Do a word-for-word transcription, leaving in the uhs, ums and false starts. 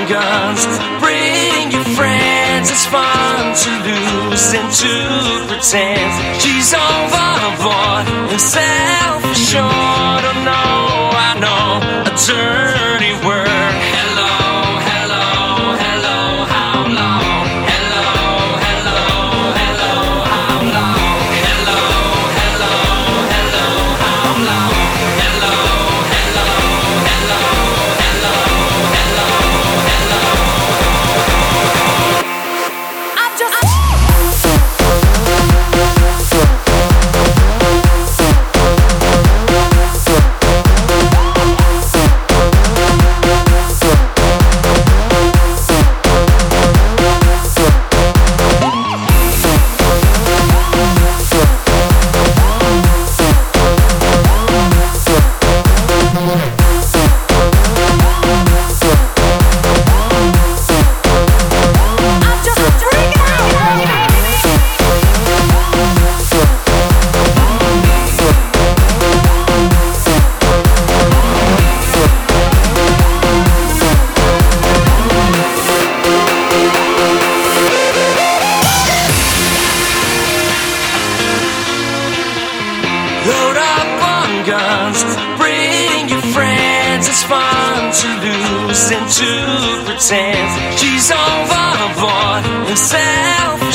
guns. Bring your friends, it's fun to lose and to pretend. She's overboard and self-assured. Oh no, I know a dirty word. Hello, hello, hello, how long? Hello, hello, hello, how long? Hello, hello, hello, how long? Hello, hello, hello, hello, hello, hello. I'm just load up on guns. Bring your friends, it's fun to lose and to pretend. She's overboard and self